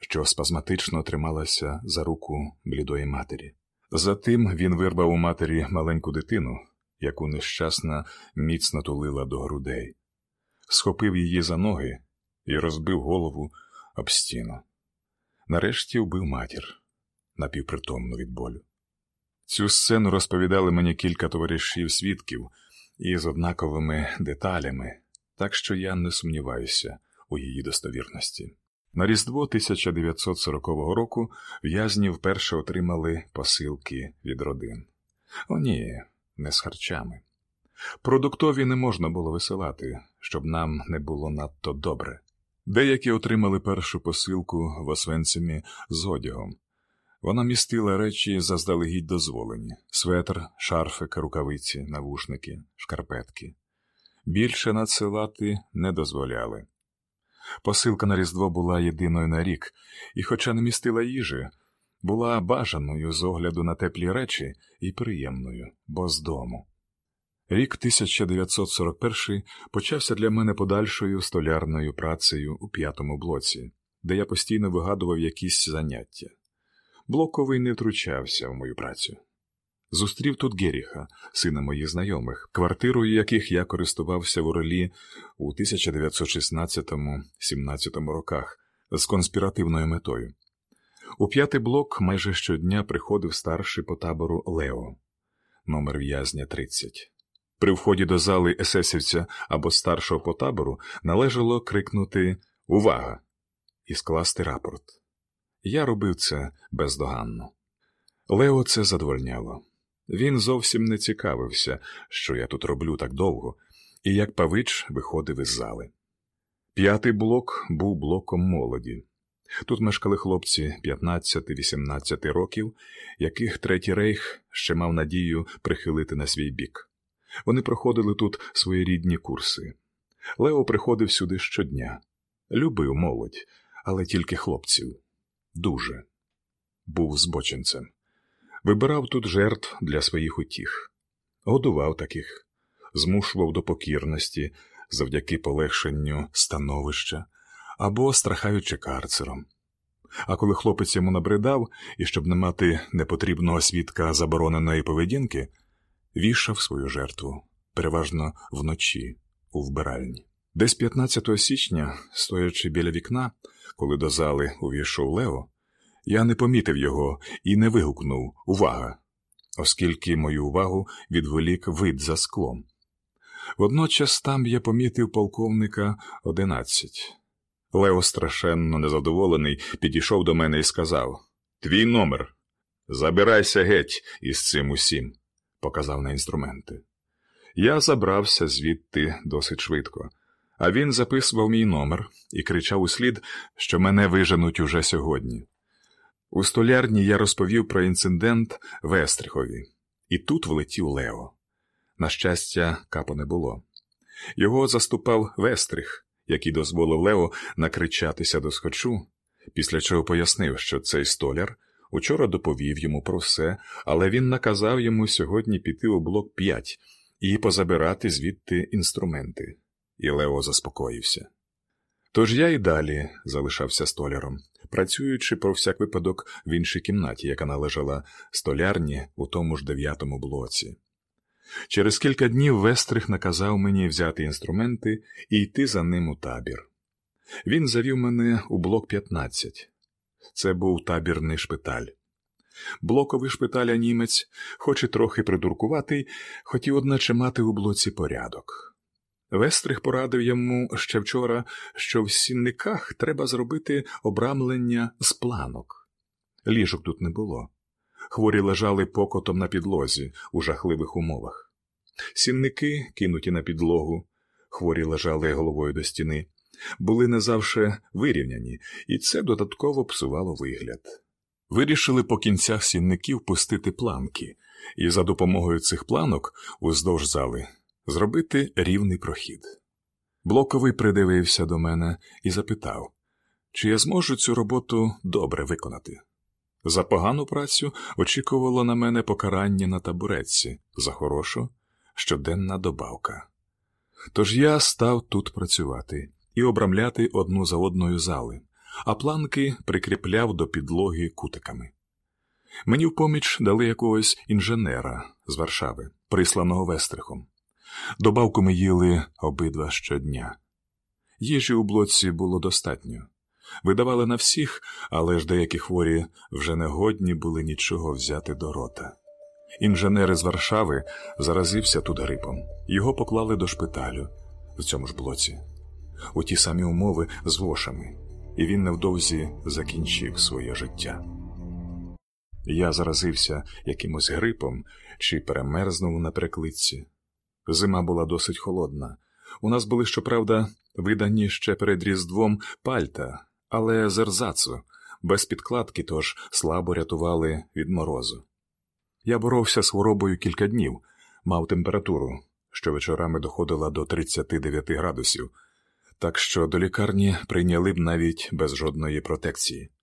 що спазматично трималася за руку блідої матері. Затим він вирвав у матері маленьку дитину, яку нещасна міцно тулила до грудей, схопив її за ноги і розбив голову об стіну. Нарешті вбив матір, напівпритомну від болю. Цю сцену розповідали мені кілька товаришів-свідків із однаковими деталями, так що я не сумніваюся у її достовірності. На Різдво 1940 року в'язні вперше отримали посилки від родин. О ні, не з харчами. Продуктові не можна було висилати, щоб нам не було надто добре. Деякі отримали першу посилку в Освенцимі з одягом. Вона містила речі заздалегідь дозволені – светр, шарфик, рукавиці, навушники, шкарпетки. Більше надсилати не дозволяли. Посилка на Різдво була єдиною на рік, і хоча не містила їжі, була бажаною з огляду на теплі речі і приємною, бо з дому. Рік 1941 почався для мене подальшою столярною працею у 5-му блоці, де я постійно вигадував якісь заняття. Блоковий не втручався в мою працю. Зустрів тут Геріха, сина моїх знайомих, квартирою яких я користувався в Орелі у 1916-17 роках з конспіративною метою. У 5-й блок майже щодня приходив старший по табору Лео, номер в'язня 30. При вході до зали есесівця або старшого по табору належало крикнути «Увага!» і скласти рапорт. Я робив це бездоганно. Лео це задовольняло. Він зовсім не цікавився, що я тут роблю так довго, і як павич виходив із зали. 5-й блок був блоком молоді. Тут мешкали хлопці 15-18 років, яких Третій Рейх ще мав надію прихилити на свій бік. Вони проходили тут своєрідні курси. Лео приходив сюди щодня. Любив молодь, але тільки хлопців. Дуже. Був збочинцем. Вибирав тут жертв для своїх утіх. Годував таких. Змушував до покірності завдяки полегшенню становища або страхаючи карцером. А коли хлопець йому набридав, і щоб не мати непотрібного свідка забороненої поведінки, вішав свою жертву, переважно вночі, у вбиральні. Десь 15 січня, стоячи біля вікна, коли до зали увійшов Лео, я не помітив його і не вигукнув «Увага!», оскільки мою увагу відволік вид за склом. Водночас там я помітив полковника 11. Лео, страшенно незадоволений, підійшов до мене і сказав «Твій номер! Забирайся геть із цим усім!» показав на інструменти. Я забрався звідти досить швидко, а він записував мій номер і кричав услід, що мене виженуть уже сьогодні. У столярні я розповів про інцидент Вестрихові, і тут влетів Лео. На щастя, капо не було. Його заступав Вестрих, який дозволив Лео накричатися до схочу, після чого пояснив, що цей столяр учора доповів йому про все, але він наказав йому сьогодні піти у блок 5 і позабирати звідти інструменти. І Лео заспокоївся. Тож я й далі залишався столяром, працюючи про всяк випадок в іншій кімнаті, яка належала столярні у тому ж 9-му блоці. Через кілька днів Вестрих наказав мені взяти інструменти і йти за ним у табір. Він завів мене у блок 15. Це був табірний шпиталь. Блоковий шпиталя-німець, хоч і трохи придуркуватий, хотів одначе мати у блоці порядок. Вестрих порадив йому ще вчора, що в сінниках треба зробити обрамлення з планок. Ліжок тут не було. Хворі лежали покотом на підлозі у жахливих умовах. Сінники, кинуті на підлогу, хворі лежали головою до стіни, були не завжди вирівняні, і це додатково псувало вигляд. Вирішили по кінцях сінників пустити планки, і за допомогою цих планок уздовж зали зробити рівний прохід. Блоковий придивився до мене і запитав, чи я зможу цю роботу добре виконати. За погану працю очікувало на мене покарання на табуретці, за хорошу – щоденна добавка. Тож я став тут працювати і обрамляти одну за одною зали, а планки прикріпляв до підлоги кутиками. Мені в поміч дали якогось інженера з Варшави, присланого Вестрихом. Добавку ми їли обидва щодня. Їжі у блоці було достатньо. Видавали на всіх, але ж деякі хворі вже не годні були нічого взяти до рота. Інженер із Варшави заразився тут грипом. Його поклали до шпиталю в цьому ж блоці. У ті самі умови з вошами. І він невдовзі закінчив своє життя. Я заразився якимось грипом чи перемерзнув на перекличці. Зима була досить холодна. У нас були, щоправда, видані ще перед Різдвом пальта, але з ерзацу, без підкладки, тож слабо рятували від морозу. Я боровся з хворобою кілька днів, мав температуру, що вечорами доходила до 39 градусів, так що до лікарні прийняли б навіть без жодної протекції.